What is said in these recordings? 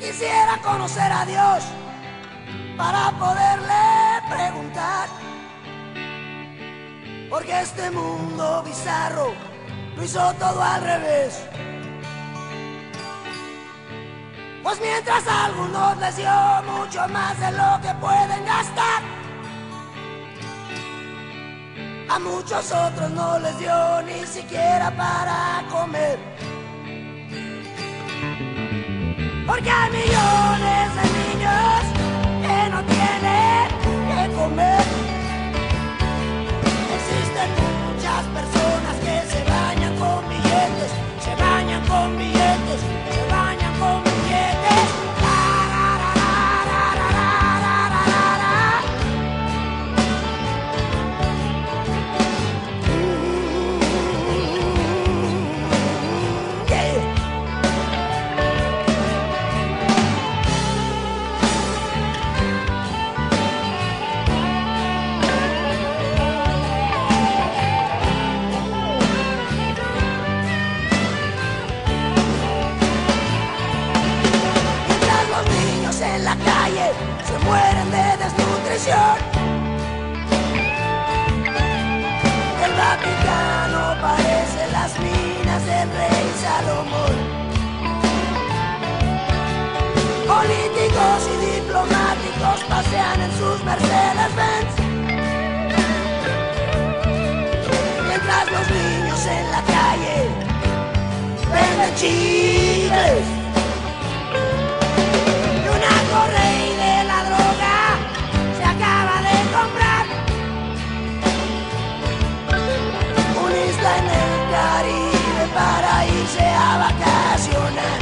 Quisiera conocer a Dios para poderle preguntar, porque este mundo bizarro lo hizo todo al revés. Pues mientras a algunos les dio mucho más de lo que pueden gastar, a muchos otros no les dio ni siquiera para comer. Porque hay millones de niños que no tienen que comer. Existen muchas personas que se bañan con billetes, se bañan con billetes, se bañan con billetes. En la calle se mueren de desnutrición. El Vaticano parece las minas del rey Salomón. Políticos y diplomáticos pasean en sus Mercedes-Benz, mientras los niños en la calle venden chicles. Rey de la droga se acaba de comprar una isla en el Caribe para irse a vacacionar.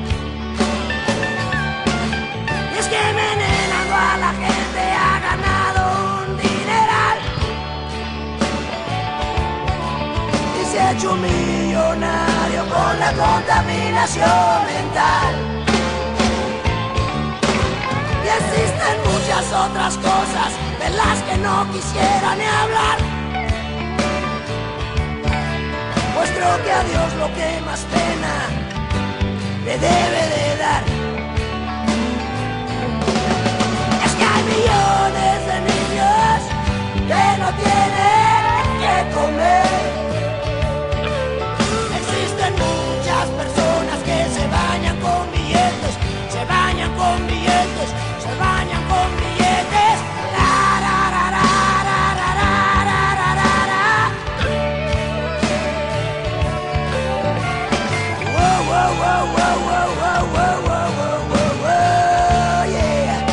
Y es que envenenando a la gente ha ganado un dineral y se ha hecho millonario con la contaminación mental. Existen muchas otras cosas de las que no quisiera ni hablar, pues creo que a Dios lo que más pena le debe de dar es que hay millones de niños que no tienen que comer. Existen muchas personas que se bañan con billetes, se bañan con billetes, se bañan con billetes. Wow, wow, wow, wow, wow, wow, wow, wow, wow, wow, yeah.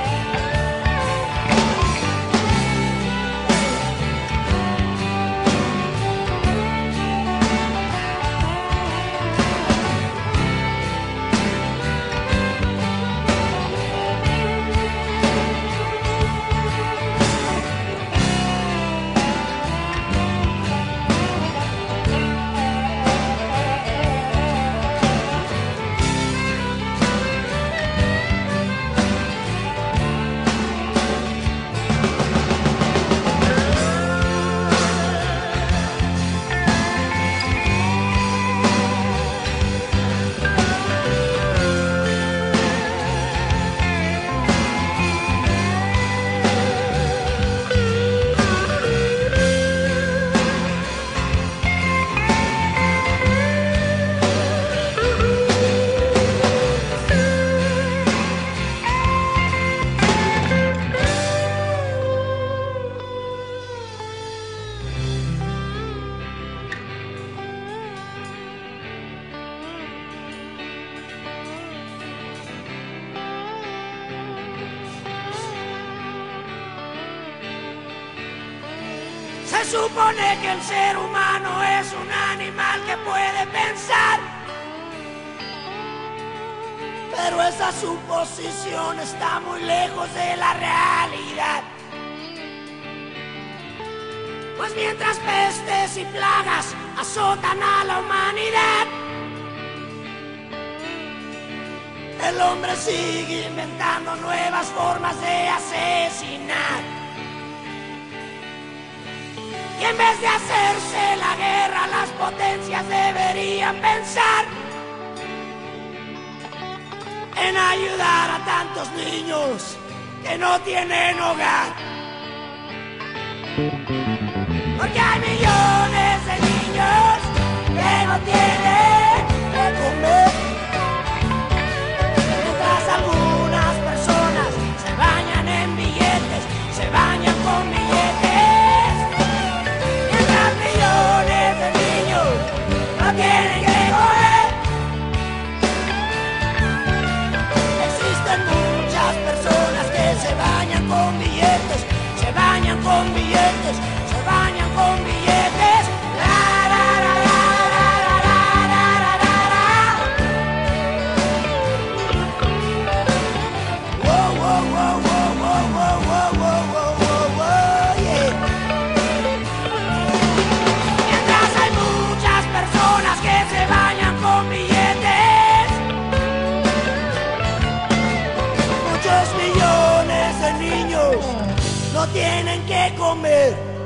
Se supone que el ser humano es un animal que puede pensar, pero esa suposición está muy lejos de la realidad. Pues mientras pestes y plagas azotan a la humanidad, el hombre sigue inventando nuevas formas de asesinar. Y en vez de hacerse la guerra, las potencias deberían pensar en ayudar a tantos niños que no tienen hogar. Porque hay millones de niños que no tienen que comer. Mientras algunas personas se bañan en billetes, se bañan con billetes. Mientras millones de niños no tienen que comer. Existen muchas personas que se bañan con billetes, se bañan con billetes, se bañan con billetes. La, la, la, la, la, la, la, la, la, la. Wow, wow, wow, wow, wow, wow, wow, wow, wow, wow, yeah. Mientras hay muchas personas que se bañan con billetes, muchos millones de niños no tienen que comer.